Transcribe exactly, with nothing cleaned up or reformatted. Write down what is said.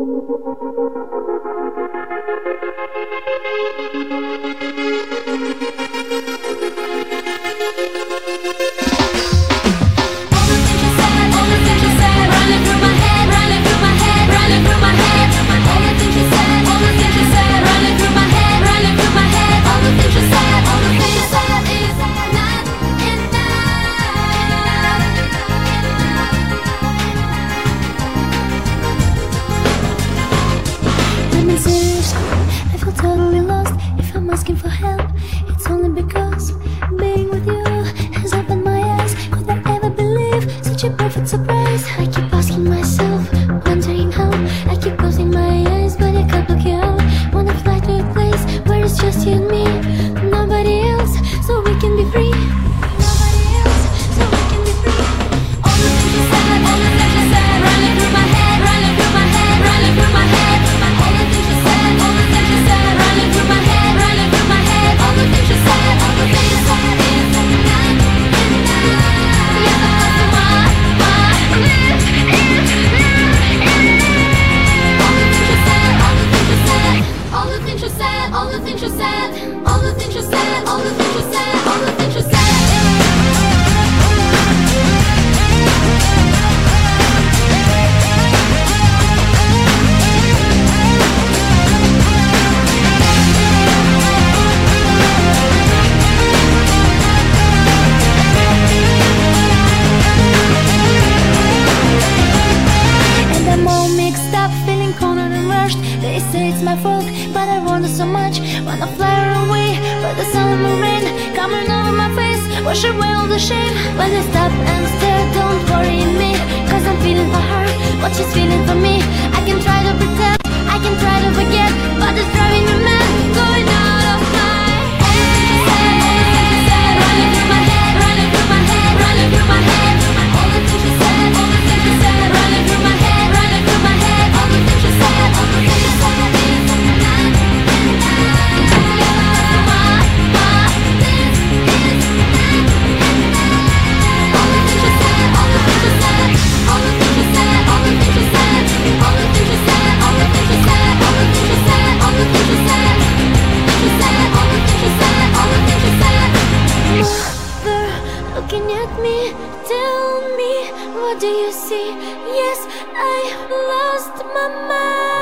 I feel totally lost. If I'm asking for help, it's only because being with you has opened my eyes. Could I ever believe such a perfect surprise? I keep asking myself, wondering how. I keep closing my eyes, but I can't block you out. Wanna fly to a place where it's just you and me, nobody else, so we can be free. Nobody else, so we can be free. All the things you said, all the things you said, running through my head, running through my head, running through my head. All the things you said, all the things you said, running through my head, running through my head. All the things you said, all the things you said is enough, enough. Yeah, that's my, my lips is all the things you said, all the things you said, all the things you said, all the things you said, all the things you said, all the things you said. They say it's my fault, but I want it so much. Wanna fly away, but the sun will rain coming over my face, wash away all the shame. When I stop and stare, don't worry me, cause I'm feeling for her what she's feeling for me. I can try to pretend, I can try to forget, but it's driving me mad, going out of my head. Running through my head, running through my head, running through my head. All the things you said, all the things you said, running through my head, running through my head. All the things you said, all the things you said. Looking at me, tell me, what do you see? Yes, I lost my mind.